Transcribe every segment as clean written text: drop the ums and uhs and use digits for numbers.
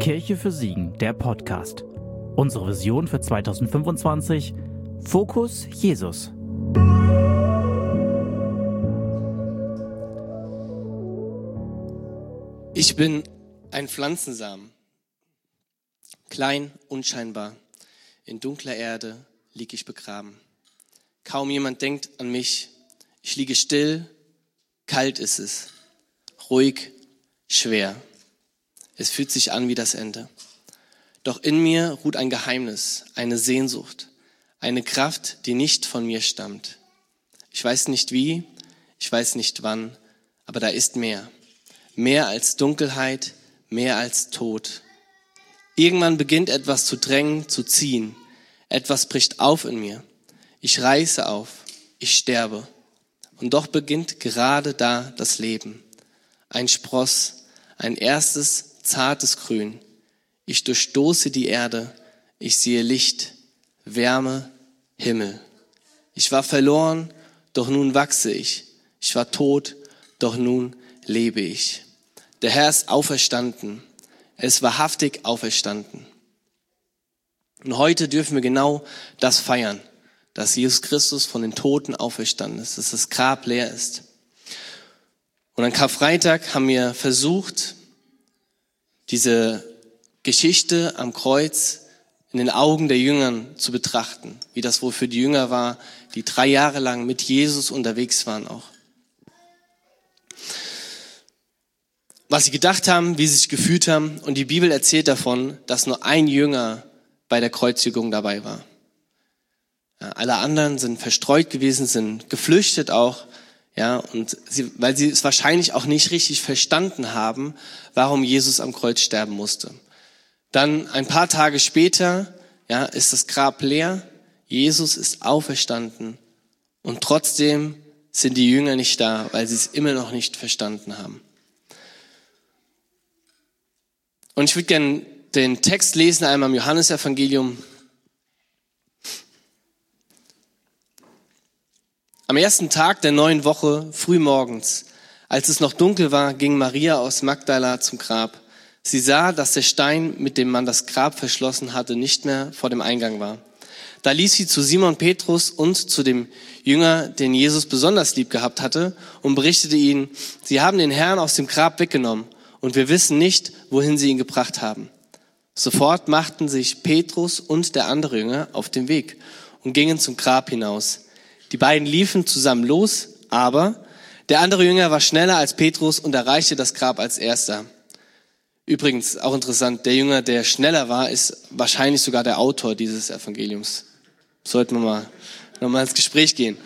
Kirche für Siegen, der Podcast. Unsere Vision für 2025: Fokus Jesus. Ich bin ein Pflanzensamen, klein, unscheinbar. In dunkler Erde lieg ich begraben. Kaum jemand denkt an mich. Ich liege still, kalt ist es, ruhig, schwer. Es fühlt sich an wie das Ende. Doch in mir ruht ein Geheimnis, eine Sehnsucht, eine Kraft, die nicht von mir stammt. Ich weiß nicht wie, ich weiß nicht wann, aber da ist mehr. Mehr als Dunkelheit, mehr als Tod. Irgendwann beginnt etwas zu drängen, zu ziehen. Etwas bricht auf in mir. Ich reiße auf, ich sterbe. Und doch beginnt gerade da das Leben. Ein Spross, ein erstes zartes Grün. Ich durchstoße die Erde, ich sehe Licht, Wärme, Himmel. Ich war verloren, doch nun wachse ich. Ich war tot, doch nun lebe ich. Der Herr ist auferstanden. Er ist wahrhaftig auferstanden. Und heute dürfen wir genau das feiern, dass Jesus Christus von den Toten auferstanden ist, dass das Grab leer ist. Und an Karfreitag haben wir versucht, diese Geschichte am Kreuz in den Augen der Jüngern zu betrachten, wie das wohl für die Jünger war, die 3 Jahre lang mit Jesus unterwegs waren auch. Was sie gedacht haben, wie sie sich gefühlt haben. Und die Bibel erzählt davon, dass nur ein Jünger bei der Kreuzigung dabei war. Ja, alle anderen sind verstreut gewesen, sind geflüchtet auch. Ja, und weil sie es wahrscheinlich auch nicht richtig verstanden haben, warum Jesus am Kreuz sterben musste. Dann ein paar Tage später, ja, ist das Grab leer. Jesus ist auferstanden. Und trotzdem sind die Jünger nicht da, weil sie es immer noch nicht verstanden haben. Und ich würde gerne den Text lesen, einmal im Johannesevangelium. Am ersten Tag der neuen Woche, frühmorgens, als es noch dunkel war, ging Maria aus Magdala zum Grab. Sie sah, dass der Stein, mit dem man das Grab verschlossen hatte, nicht mehr vor dem Eingang war. Da ließ sie zu Simon Petrus und zu dem Jünger, den Jesus besonders lieb gehabt hatte, und berichtete ihnen: Sie haben den Herrn aus dem Grab weggenommen, und wir wissen nicht, wohin sie ihn gebracht haben. Sofort machten sich Petrus und der andere Jünger auf den Weg und gingen zum Grab hinaus. Die beiden liefen zusammen los, aber der andere Jünger war schneller als Petrus und erreichte das Grab als erster. Übrigens, auch interessant, der Jünger, der schneller war, ist wahrscheinlich sogar der Autor dieses Evangeliums. Sollten wir mal ins Gespräch gehen.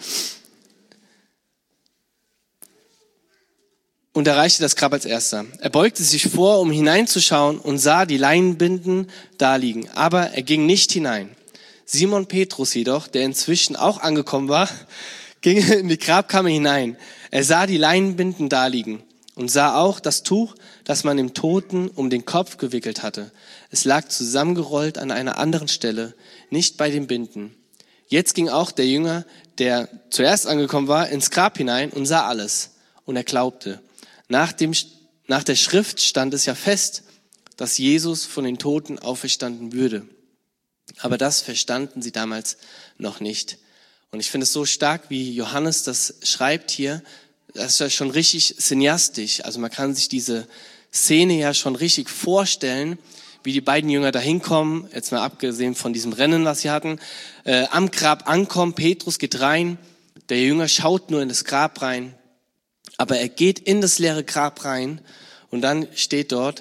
Und erreichte das Grab als erster. Er beugte sich vor, um hineinzuschauen, und sah die Leinenbinden daliegen, aber er ging nicht hinein. Simon Petrus jedoch, der inzwischen auch angekommen war, ging in die Grabkammer hinein. Er sah die Leinenbinden daliegen und sah auch das Tuch, das man dem Toten um den Kopf gewickelt hatte. Es lag zusammengerollt an einer anderen Stelle, nicht bei den Binden. Jetzt ging auch der Jünger, der zuerst angekommen war, ins Grab hinein und sah alles. Und er glaubte. Nach der Schrift stand es ja fest, dass Jesus von den Toten auferstanden würde. Aber das verstanden sie damals noch nicht. Und ich finde es so stark, wie Johannes das schreibt hier. Das ist ja schon richtig cineastisch. Also man kann sich diese Szene ja schon richtig vorstellen, wie die beiden Jünger da hinkommen, jetzt mal abgesehen von diesem Rennen, was sie hatten, am Grab ankommen. Petrus geht rein, der Jünger schaut nur in das Grab rein, aber er geht in das leere Grab rein und dann steht dort,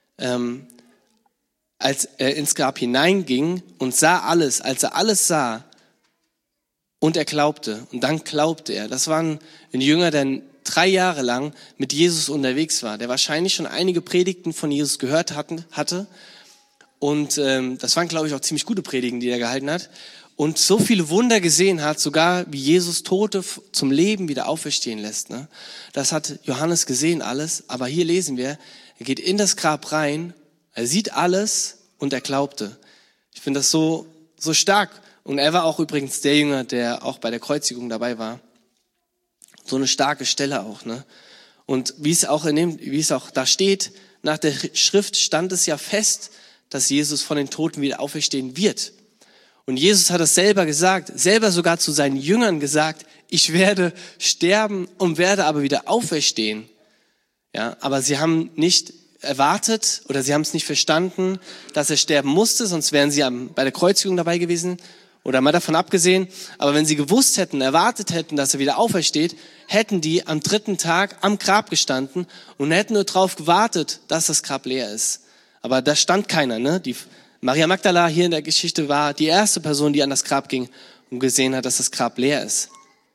als er ins Grab hineinging und sah alles, als er alles sah und er glaubte. Und dann glaubte er. Das war ein Jünger, der 3 Jahre lang mit Jesus unterwegs war, der wahrscheinlich schon einige Predigten von Jesus gehört hatte. Und das waren, glaube ich, auch ziemlich gute Predigten, die er gehalten hat. Und so viele Wunder gesehen hat, sogar wie Jesus Tote zum Leben wieder auferstehen lässt. Ne? Das hat Johannes gesehen alles. Aber hier lesen wir, er geht in das Grab rein, er sieht alles und er glaubte. Ich finde das so stark. Und er war auch übrigens der Jünger, der auch bei der Kreuzigung dabei war. So eine starke Stelle auch. Ne? Und wie es auch da steht, nach der Schrift stand es ja fest, dass Jesus von den Toten wieder auferstehen wird. Und Jesus hat es selber gesagt, selber sogar zu seinen Jüngern gesagt, ich werde sterben und werde aber wieder auferstehen. Ja, aber sie haben nicht erwartet oder sie haben es nicht verstanden, dass er sterben musste, sonst wären sie bei der Kreuzigung dabei gewesen oder mal davon abgesehen. Aber wenn sie gewusst hätten, erwartet hätten, dass er wieder aufersteht, hätten die am 3. Tag am Grab gestanden und hätten nur darauf gewartet, dass das Grab leer ist. Aber da stand keiner. Ne? Die Maria Magdala hier in der Geschichte war die erste Person, die an das Grab ging und gesehen hat, dass das Grab leer ist.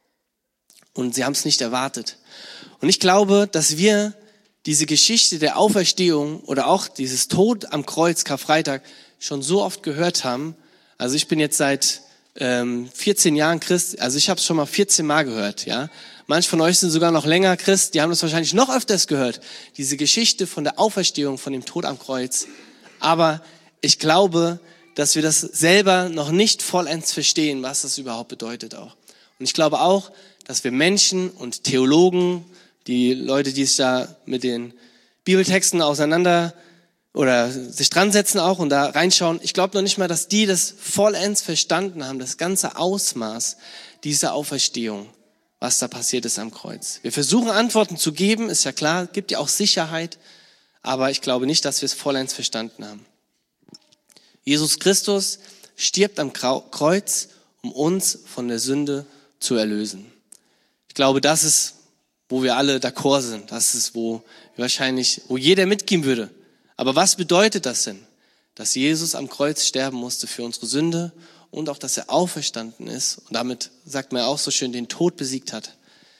Und sie haben es nicht erwartet. Und ich glaube, dass wir diese Geschichte der Auferstehung oder auch dieses Tod am Kreuz, Karfreitag, schon so oft gehört haben. Also ich bin jetzt seit 14 Jahren Christ, also ich habe es schon mal 14 Mal gehört. Ja, manche von euch sind sogar noch länger Christ, die haben das wahrscheinlich noch öfters gehört. Diese Geschichte von der Auferstehung, von dem Tod am Kreuz. Aber ich glaube, dass wir das selber noch nicht vollends verstehen, was das überhaupt bedeutet auch. Und ich glaube auch, dass wir Menschen und Theologen, die Leute, die sich da mit den Bibeltexten auseinander oder sich dran setzen auch und da reinschauen, ich glaube noch nicht mal, dass die das vollends verstanden haben, das ganze Ausmaß dieser Auferstehung, was da passiert ist am Kreuz. Wir versuchen Antworten zu geben, ist ja klar, gibt ja auch Sicherheit, aber ich glaube nicht, dass wir es vollends verstanden haben. Jesus Christus stirbt am Kreuz, um uns von der Sünde zu erlösen. Ich glaube, das ist, wo wir alle d'accord sind. Das ist, wo jeder mitgehen würde. Aber was bedeutet das denn? Dass Jesus am Kreuz sterben musste für unsere Sünde und auch, dass er auferstanden ist und damit, sagt man ja auch so schön, den Tod besiegt hat.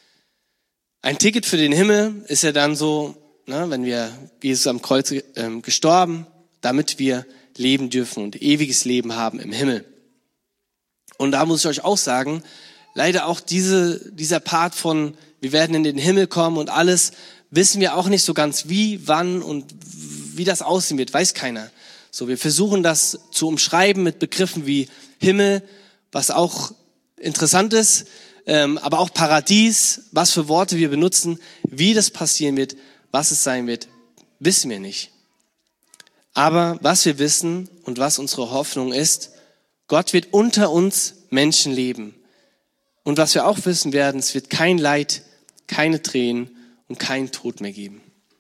Ein Ticket für den Himmel ist ja dann so, wenn Jesus am Kreuz gestorben, damit wir leben dürfen und ewiges Leben haben im Himmel. Und da muss ich euch auch sagen, leider auch dieser Part von, wir werden in den Himmel kommen und alles, wissen wir auch nicht so ganz wie, wann und wie das aussehen wird, weiß keiner. So, wir versuchen das zu umschreiben mit Begriffen wie Himmel, was auch interessant ist, aber auch Paradies, was für Worte wir benutzen, wie das passieren wird, was es sein wird, wissen wir nicht. Aber was wir wissen und was unsere Hoffnung ist, Gott wird unter uns Menschen leben. Und was wir auch wissen werden, es wird kein Leid, keine Tränen und keinen Tod mehr geben.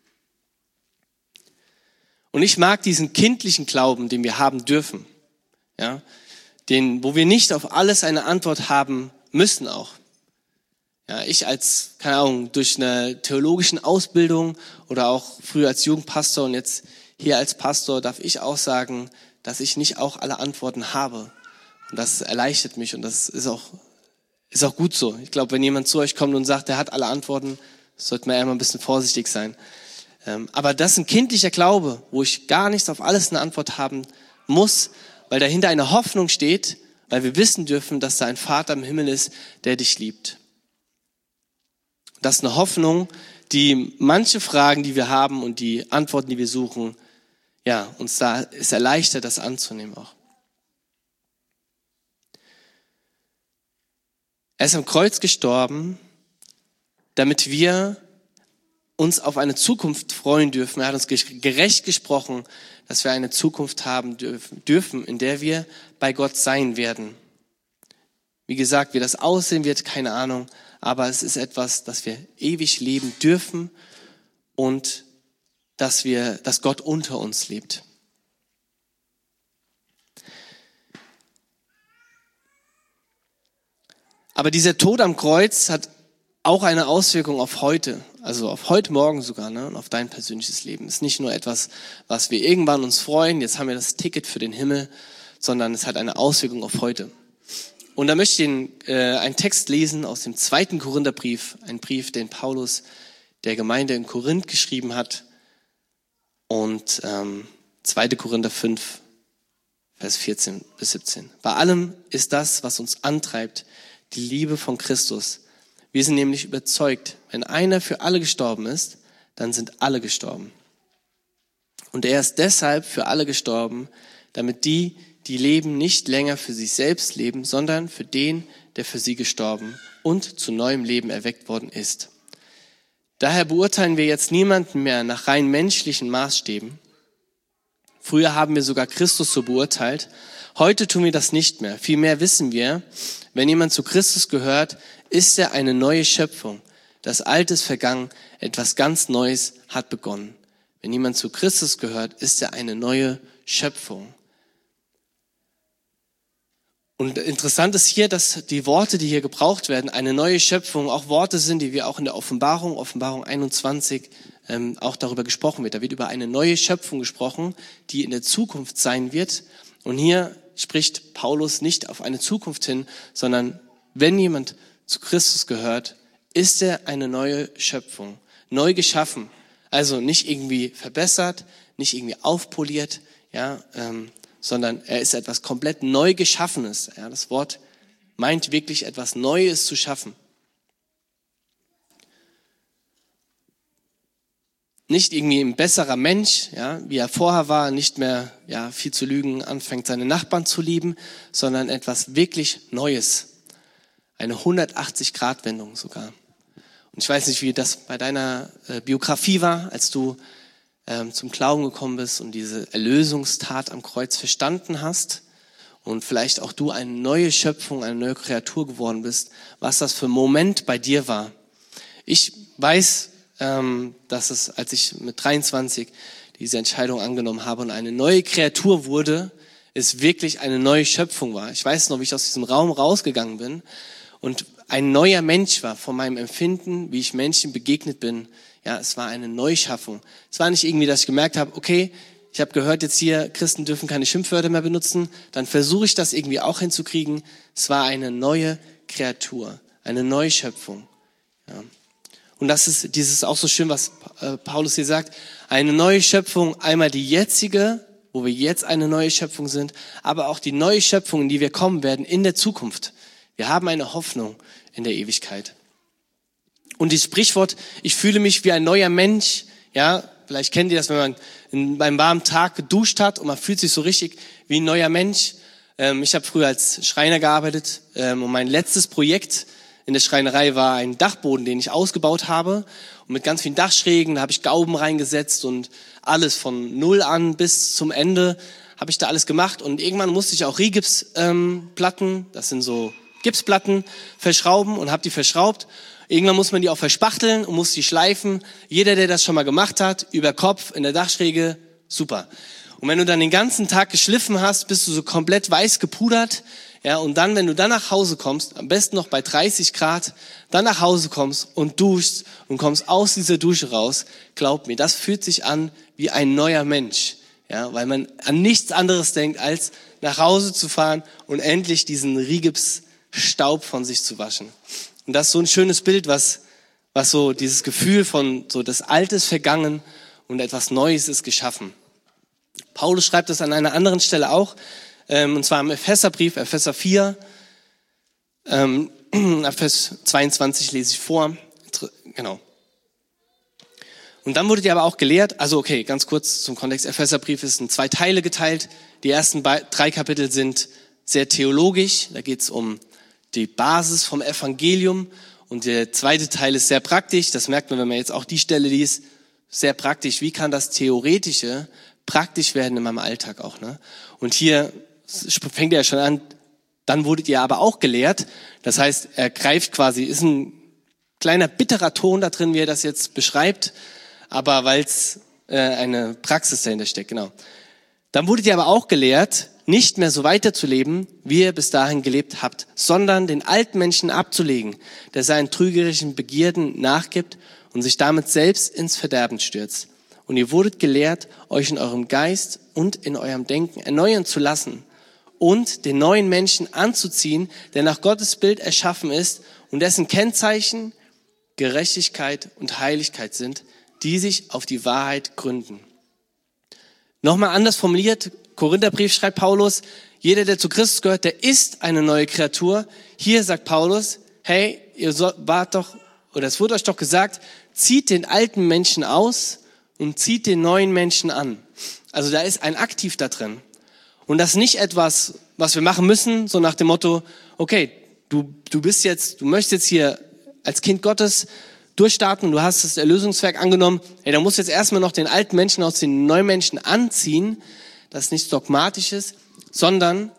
Und ich mag diesen kindlichen Glauben, den wir haben dürfen, ja, wo wir nicht auf alles eine Antwort haben müssen auch. Ja, ich als, keine Ahnung, durch eine theologische Ausbildung oder auch früher als Jugendpastor und jetzt hier als Pastor darf ich auch sagen, dass ich nicht auch alle Antworten habe. Und das erleichtert mich und das ist auch gut so. Ich glaube, wenn jemand zu euch kommt und sagt, er hat alle Antworten, sollte man eher mal ein bisschen vorsichtig sein. Aber das ist ein kindlicher Glaube, wo ich gar nichts auf alles eine Antwort haben muss, weil dahinter eine Hoffnung steht, weil wir wissen dürfen, dass da ein Vater im Himmel ist, der dich liebt. Das ist eine Hoffnung, die manche Fragen, die wir haben und die Antworten, die wir suchen, ja, uns da ist erleichtert, das anzunehmen auch. Er ist am Kreuz gestorben, damit wir uns auf eine Zukunft freuen dürfen. Er hat uns gerecht gesprochen, dass wir eine Zukunft haben dürfen, in der wir bei Gott sein werden. Wie gesagt, wie das aussehen wird, keine Ahnung, aber es ist etwas, dass wir ewig leben dürfen und dass Gott unter uns lebt. Aber dieser Tod am Kreuz hat auch eine Auswirkung auf heute, also auf heute Morgen sogar, und auf dein persönliches Leben. Es ist nicht nur etwas, was wir irgendwann uns freuen, jetzt haben wir das Ticket für den Himmel, sondern es hat eine Auswirkung auf heute. Und da möchte ich einen Text lesen aus dem 2. Korintherbrief, ein Brief, den Paulus der Gemeinde in Korinth geschrieben hat. Und 2. Korinther 5, Vers 14 bis 17. Bei allem ist das, was uns antreibt, die Liebe von Christus. Wir sind nämlich überzeugt, wenn einer für alle gestorben ist, dann sind alle gestorben. Und er ist deshalb für alle gestorben, damit die leben, nicht länger für sich selbst leben, sondern für den, der für sie gestorben und zu neuem Leben erweckt worden ist. Daher beurteilen wir jetzt niemanden mehr nach rein menschlichen Maßstäben. Früher haben wir sogar Christus so beurteilt. Heute tun wir das nicht mehr. Vielmehr wissen wir, wenn jemand zu Christus gehört, ist er eine neue Schöpfung. Das Alte ist vergangen, etwas ganz Neues hat begonnen. Wenn jemand zu Christus gehört, ist er eine neue Schöpfung. Und interessant ist hier, dass die Worte, die hier gebraucht werden, eine neue Schöpfung, auch Worte sind, die wir auch in der Offenbarung 21, auch darüber gesprochen wird. Da wird über eine neue Schöpfung gesprochen, die in der Zukunft sein wird. Und hier spricht Paulus nicht auf eine Zukunft hin, sondern wenn jemand zu Christus gehört, ist er eine neue Schöpfung, neu geschaffen. Also nicht irgendwie verbessert, nicht irgendwie aufpoliert, ja, sondern er ist etwas komplett neu Geschaffenes. Ja, das Wort meint wirklich etwas Neues zu schaffen. Nicht irgendwie ein besserer Mensch, ja, wie er vorher war, nicht mehr viel zu lügen, anfängt seine Nachbarn zu lieben, sondern etwas wirklich Neues. Eine 180-Grad-Wendung sogar. Und ich weiß nicht, wie das bei deiner Biografie war, als du zum Glauben gekommen bist und diese Erlösungstat am Kreuz verstanden hast und vielleicht auch du eine neue Schöpfung, eine neue Kreatur geworden bist, was das für ein Moment bei dir war. Ich weiß, dass es, als ich mit 23 diese Entscheidung angenommen habe und eine neue Kreatur wurde, es wirklich eine neue Schöpfung war. Ich weiß noch, wie ich aus diesem Raum rausgegangen bin und ein neuer Mensch war von meinem Empfinden, wie ich Menschen begegnet bin. Ja, es war eine Neuschaffung. Es war nicht irgendwie, dass ich gemerkt habe, okay, ich habe gehört jetzt hier, Christen dürfen keine Schimpfwörter mehr benutzen, dann versuche ich das irgendwie auch hinzukriegen. Es war eine neue Kreatur, eine Neuschöpfung. Ja. Und das ist auch so schön, was Paulus hier sagt. Eine neue Schöpfung, einmal die jetzige, wo wir jetzt eine neue Schöpfung sind, aber auch die neue Schöpfung, in die wir kommen werden in der Zukunft. Wir haben eine Hoffnung in der Ewigkeit. Und das Sprichwort, ich fühle mich wie ein neuer Mensch, ja, vielleicht kennt ihr das, wenn man beim warmen Tag geduscht hat und man fühlt sich so richtig wie ein neuer Mensch. Ich habe früher als Schreiner gearbeitet und mein letztes Projekt in der Schreinerei war ein Dachboden, den ich ausgebaut habe und mit ganz vielen Dachschrägen, da habe ich Gauben reingesetzt und alles von Null an bis zum Ende habe ich da alles gemacht und irgendwann musste ich auch Rigipsplatten, das sind so Gipsplatten, verschrauben und habe die verschraubt. Irgendwann muss man die auch verspachteln und muss die schleifen. Jeder, der das schon mal gemacht hat, über Kopf in der Dachschräge, super. Und wenn du dann den ganzen Tag geschliffen hast, bist du so komplett weiß gepudert. Ja, und dann, wenn du dann nach Hause kommst, am besten noch bei 30 Grad, dann nach Hause kommst und duschst und kommst aus dieser Dusche raus, glaub mir, das fühlt sich an wie ein neuer Mensch. Ja, weil man an nichts anderes denkt, als nach Hause zu fahren und endlich diesen Rigipsstaub von sich zu waschen. Und das ist so ein schönes Bild, was so dieses Gefühl von so das Alte ist vergangen und etwas Neues ist geschaffen. Paulus schreibt das an einer anderen Stelle auch, und zwar im Epheserbrief, Epheser 4, Vers 22 lese ich vor. Genau. Und dann wurdet ihr aber auch gelehrt, also okay, ganz kurz zum Kontext, Epheserbrief ist in 2 Teile geteilt. Die ersten 3 Kapitel sind sehr theologisch, da geht es um die Basis vom Evangelium und der zweite Teil ist sehr praktisch, das merkt man, wenn man jetzt auch die Stelle liest, sehr praktisch, wie kann das Theoretische praktisch werden in meinem Alltag auch, ne? Und hier fängt er ja schon an, dann wurdet ihr aber auch gelehrt, das heißt, er greift quasi, ist ein kleiner bitterer Ton da drin, wie er das jetzt beschreibt, aber weil es eine Praxis dahinter steckt, genau. Dann wurdet ihr aber auch gelehrt, nicht mehr so weiterzuleben, wie ihr bis dahin gelebt habt, sondern den alten Menschen abzulegen, der seinen trügerischen Begierden nachgibt und sich damit selbst ins Verderben stürzt. Und ihr wurdet gelehrt, euch in eurem Geist und in eurem Denken erneuern zu lassen und den neuen Menschen anzuziehen, der nach Gottes Bild erschaffen ist und dessen Kennzeichen Gerechtigkeit und Heiligkeit sind, die sich auf die Wahrheit gründen. Nochmal anders formuliert, Korintherbrief schreibt Paulus, jeder, der zu Christus gehört, der ist eine neue Kreatur. Hier sagt Paulus, hey, es wurde euch doch gesagt, zieht den alten Menschen aus und zieht den neuen Menschen an. Also da ist ein Aktiv da drin. Und das ist nicht etwas, was wir machen müssen, so nach dem Motto, okay, du möchtest jetzt hier als Kind Gottes, durchstarten und du hast das Erlösungswerk angenommen, hey, dann musst du jetzt erstmal noch den alten Menschen aus den neuen Menschen anziehen. Das ist nichts Dogmatisches, sondern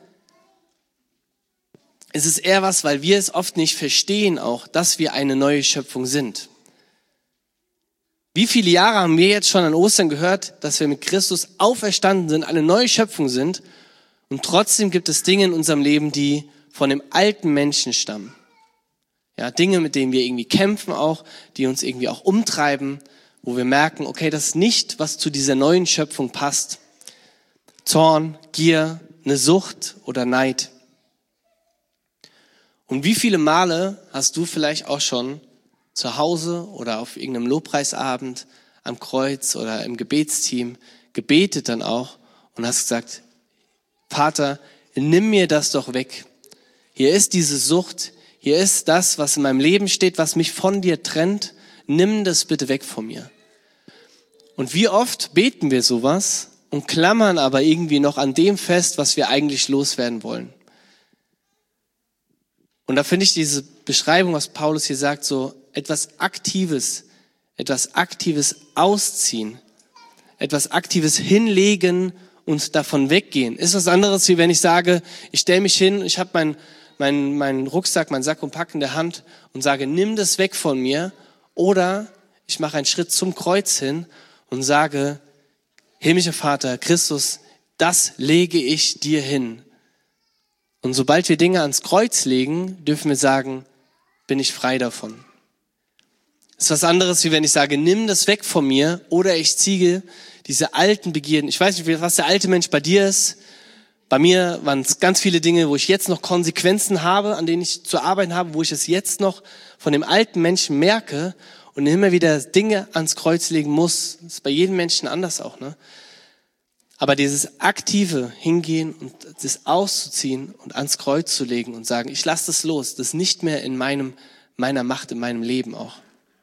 es ist eher was, weil wir es oft nicht verstehen auch, dass wir eine neue Schöpfung sind. Wie viele Jahre haben wir jetzt schon an Ostern gehört, dass wir mit Christus auferstanden sind, eine neue Schöpfung sind und trotzdem gibt es Dinge in unserem Leben, die von dem alten Menschen stammen. Ja, Dinge, mit denen wir irgendwie kämpfen auch, die uns irgendwie auch umtreiben, wo wir merken, okay, das ist nicht, was zu dieser neuen Schöpfung passt. Zorn, Gier, eine Sucht oder Neid. Und wie viele Male hast du vielleicht auch schon zu Hause oder auf irgendeinem Lobpreisabend am Kreuz oder im Gebetsteam gebetet dann auch und hast gesagt, Vater, nimm mir das doch weg. Hier ist diese Sucht, hier ist das, was in meinem Leben steht, was mich von dir trennt. Nimm das bitte weg von mir. Und wie oft beten wir sowas und klammern aber irgendwie noch an dem fest, was wir eigentlich loswerden wollen. Und da finde ich diese Beschreibung, was Paulus hier sagt, so etwas Aktives ausziehen, etwas Aktives hinlegen und davon weggehen. Ist was anderes, wie wenn ich sage, ich stelle mich hin, ich habe meinen Rucksack, meinen Sack und Pack in der Hand und sage, nimm das weg von mir. Oder ich mache einen Schritt zum Kreuz hin und sage, himmlischer Vater, Christus, das lege ich dir hin. Und sobald wir Dinge ans Kreuz legen, dürfen wir sagen, bin ich frei davon. Das ist was anderes, wie wenn ich sage, nimm das weg von mir oder ich ziehe diese alten Begierden. Ich weiß nicht, was der alte Mensch bei dir ist. Bei mir waren es ganz viele Dinge, wo ich jetzt noch Konsequenzen habe, an denen ich zu arbeiten habe, wo ich es jetzt noch von dem alten Menschen merke und immer wieder Dinge ans Kreuz legen muss. Das ist bei jedem Menschen anders auch, ne? Aber dieses aktive Hingehen und das auszuziehen und ans Kreuz zu legen und sagen, ich lasse das los, das ist nicht mehr in meiner Macht, in meinem Leben auch.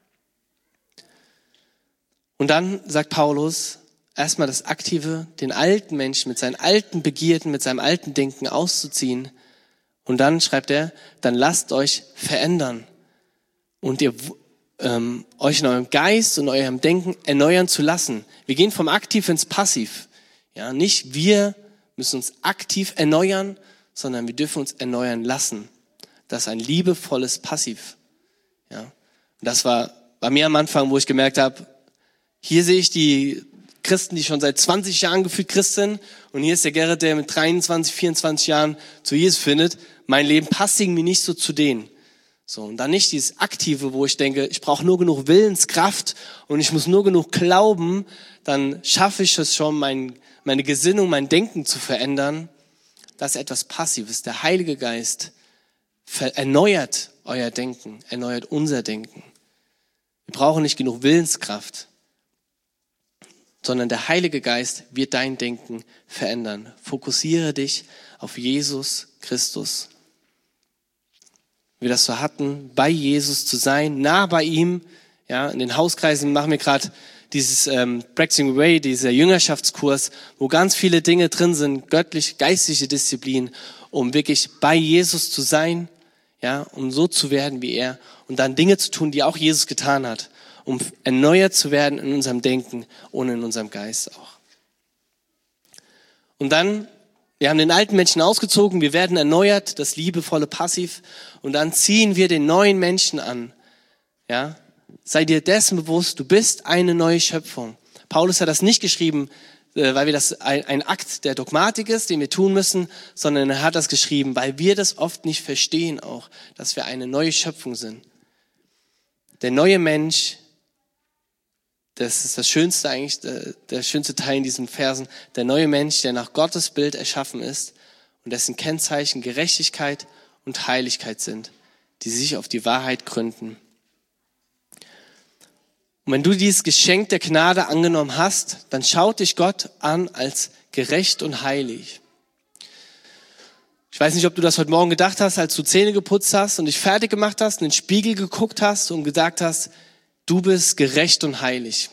Und dann sagt Paulus, erstmal das Aktive, den alten Menschen mit seinen alten Begierden, mit seinem alten Denken auszuziehen. Und dann schreibt er, dann lasst euch verändern und ihr euch in eurem Geist und eurem Denken erneuern zu lassen. Wir gehen vom Aktiv ins Passiv. Ja, nicht wir müssen uns aktiv erneuern, sondern wir dürfen uns erneuern lassen. Das ist ein liebevolles Passiv. Ja, und das war bei mir am Anfang, wo ich gemerkt habe, hier sehe ich die Christen, die schon seit 20 Jahren gefühlt Christ sind. Und hier ist der Gerrit, der mit 23, 24 Jahren zu Jesus findet. Mein Leben passt irgendwie nicht so zu denen. So, und dann nicht dieses Aktive, wo ich denke, ich brauche nur genug Willenskraft und ich muss nur genug glauben, dann schaffe ich es schon, meine Gesinnung, mein Denken zu verändern. Das ist etwas Passives. Der Heilige Geist erneuert euer Denken, erneuert unser Denken. Wir brauchen nicht genug Willenskraft, sondern der Heilige Geist wird dein Denken verändern. Fokussiere dich auf Jesus Christus. Wie wir das so hatten, bei Jesus zu sein, nah bei ihm. Ja, in den Hauskreisen machen wir gerade dieses Practicing Way, dieser Jüngerschaftskurs, wo ganz viele Dinge drin sind, göttlich, geistliche Disziplin, um wirklich bei Jesus zu sein, ja, um so zu werden wie er und dann Dinge zu tun, die auch Jesus getan hat, um erneuert zu werden in unserem Denken und in unserem Geist auch. Und dann, wir haben den alten Menschen ausgezogen, wir werden erneuert, das liebevolle Passiv, und dann ziehen wir den neuen Menschen an. Ja, sei dir dessen bewusst, du bist eine neue Schöpfung. Paulus hat das nicht geschrieben, weil wir das ein Akt der Dogmatik ist, den wir tun müssen, sondern er hat das geschrieben, weil wir das oft nicht verstehen auch, dass wir eine neue Schöpfung sind. Der neue Mensch, das ist das Schönste eigentlich, der schönste Teil in diesen Versen, der neue Mensch, der nach Gottes Bild erschaffen ist und dessen Kennzeichen Gerechtigkeit und Heiligkeit sind, die sich auf die Wahrheit gründen. Und wenn du dieses Geschenk der Gnade angenommen hast, dann schaut dich Gott an als gerecht und heilig. Ich weiß nicht, ob du das heute Morgen gedacht hast, als du Zähne geputzt hast und dich fertig gemacht hast, in den Spiegel geguckt hast und gesagt hast, du bist gerecht und heilig.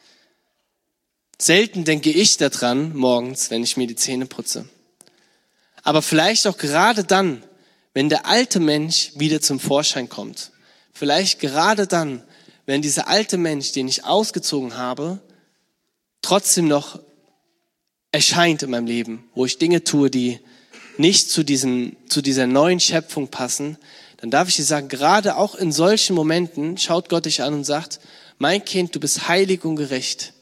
Selten denke ich daran morgens, wenn ich mir die Zähne putze. Aber vielleicht auch gerade dann, wenn der alte Mensch wieder zum Vorschein kommt. Vielleicht gerade dann, wenn dieser alte Mensch, den ich ausgezogen habe, trotzdem noch erscheint in meinem Leben, wo ich Dinge tue, die nicht zu dieser neuen Schöpfung passen, dann darf ich dir sagen, gerade auch in solchen Momenten schaut Gott dich an und sagt, mein Kind, du bist heilig und gerecht.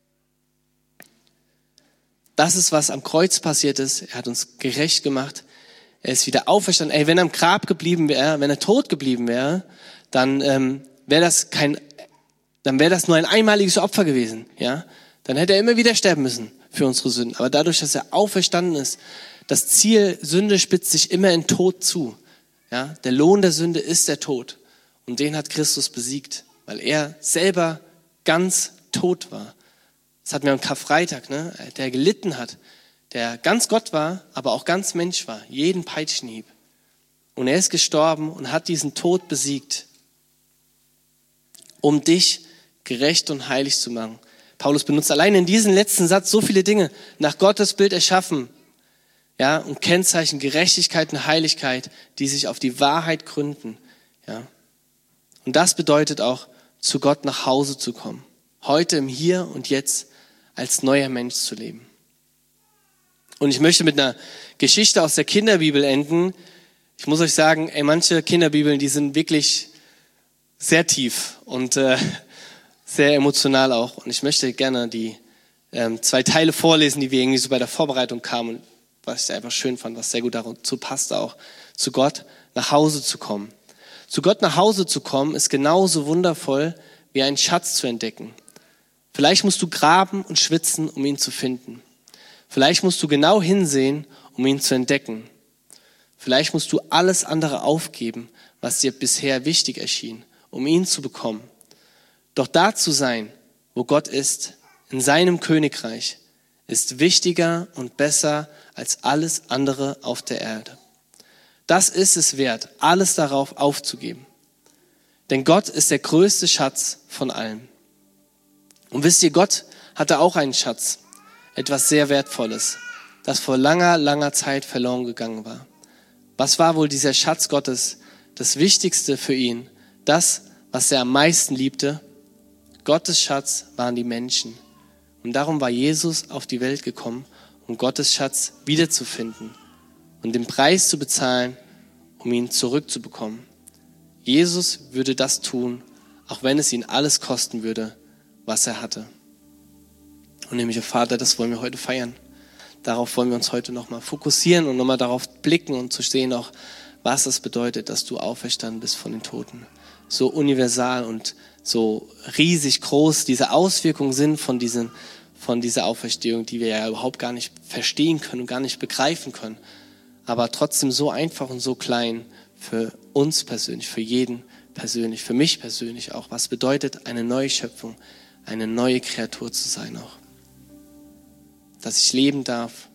Das ist, was am Kreuz passiert ist. Er hat uns gerecht gemacht. Er ist wieder auferstanden. Ey, wenn er im Grab geblieben wäre, wenn er tot geblieben wäre, dann wäre das nur ein einmaliges Opfer gewesen. Ja? Dann hätte er immer wieder sterben müssen für unsere Sünden. Aber dadurch, dass er auferstanden ist, das Ziel Sünde spitzt sich immer in Tod zu. Ja? Der Lohn der Sünde ist der Tod. Und den hat Christus besiegt, weil er selber ganz tot war. Das hatten wir am Karfreitag, ne? Der gelitten hat, der ganz Gott war, aber auch ganz Mensch war, jeden Peitschenhieb. Und er ist gestorben und hat diesen Tod besiegt, um dich gerecht und heilig zu machen. Paulus benutzt allein in diesem letzten Satz so viele Dinge, nach Gottes Bild erschaffen, ja, und Kennzeichen Gerechtigkeit und Heiligkeit, die sich auf die Wahrheit gründen, ja. Und das bedeutet auch, zu Gott nach Hause zu kommen, heute im Hier und Jetzt als neuer Mensch zu leben. Und ich möchte mit einer Geschichte aus der Kinderbibel enden. Ich muss euch sagen, manche Kinderbibeln, die sind wirklich sehr tief und sehr emotional auch. Und ich möchte gerne die 2 Teile vorlesen, die wir irgendwie so bei der Vorbereitung kamen und was ich einfach schön fand, was sehr gut dazu passt auch, zu Gott nach Hause zu kommen. Zu Gott nach Hause zu kommen ist genauso wundervoll, wie einen Schatz zu entdecken. Vielleicht musst du graben und schwitzen, um ihn zu finden. Vielleicht musst du genau hinsehen, um ihn zu entdecken. Vielleicht musst du alles andere aufgeben, was dir bisher wichtig erschien, um ihn zu bekommen. Doch da zu sein, wo Gott ist, in seinem Königreich, ist wichtiger und besser als alles andere auf der Erde. Das ist es wert, alles darauf aufzugeben. Denn Gott ist der größte Schatz von allen. Und wisst ihr, Gott hatte auch einen Schatz, etwas sehr Wertvolles, das vor langer, langer Zeit verloren gegangen war. Was war wohl dieser Schatz Gottes, das Wichtigste für ihn, das, was er am meisten liebte? Gottes Schatz waren die Menschen. Und darum war Jesus auf die Welt gekommen, um Gottes Schatz wiederzufinden und den Preis zu bezahlen, um ihn zurückzubekommen. Jesus würde das tun, auch wenn es ihn alles kosten würde, was er hatte. Und nämlich, Vater, das wollen wir heute feiern. Darauf wollen wir uns heute nochmal fokussieren und nochmal darauf blicken und zu sehen auch, was es bedeutet, dass du auferstanden bist von den Toten. So universal und so riesig groß diese Auswirkungen sind von dieser Auferstehung, die wir ja überhaupt gar nicht verstehen können und gar nicht begreifen können. Aber trotzdem so einfach und so klein für uns persönlich, für jeden persönlich, für mich persönlich auch. Was bedeutet eine neue Schöpfung, eine neue Kreatur zu sein auch. Dass ich leben darf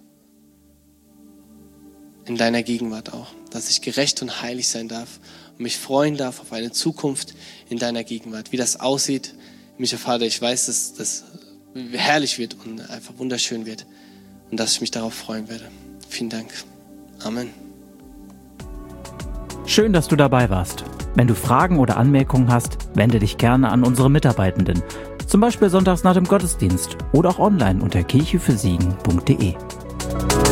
in deiner Gegenwart auch. Dass ich gerecht und heilig sein darf und mich freuen darf auf eine Zukunft in deiner Gegenwart. Wie das aussieht, himmlischer Vater, ich weiß, dass das herrlich wird und einfach wunderschön wird und dass ich mich darauf freuen werde. Vielen Dank. Amen. Schön, dass du dabei warst. Wenn du Fragen oder Anmerkungen hast, wende dich gerne an unsere Mitarbeitenden. Zum Beispiel sonntags nach dem Gottesdienst oder auch online unter kirchefürsegen.de.